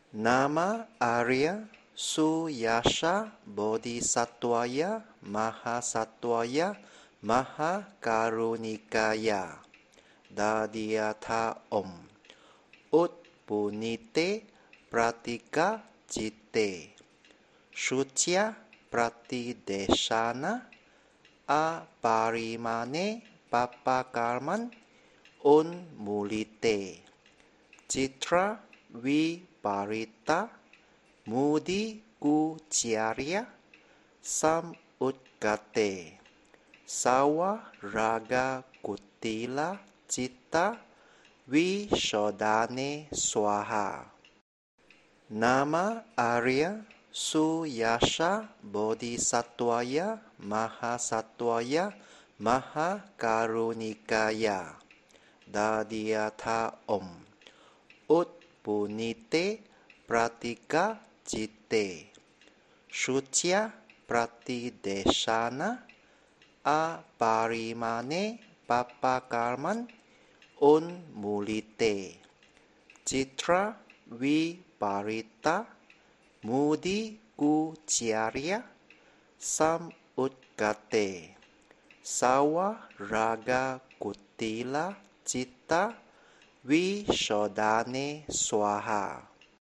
Nama Arya Suyasha Bodhisattvaya Mahasattvaya Mahakarunikaya Dadyatha Om Ut Punite Pratika Citte Sucia Pratideshana Aparimane Papakarman Unmulite Citra Viparita Mudi Kucarya Samutgate Sawa Raga Kutila Citta Vishodane Swaha. Nama Arya Suyasha Bodhisattvaya Mahasattvaya Mahakarunikaya Dadyatha Om Ut Punite Pratika Citte Sucia Pratideshana Aparimane Papakarman Unmulite Citra Viparita Mudi Kucarya Samutgate Sawa Raga Kutila Citta Vishodane Swaha.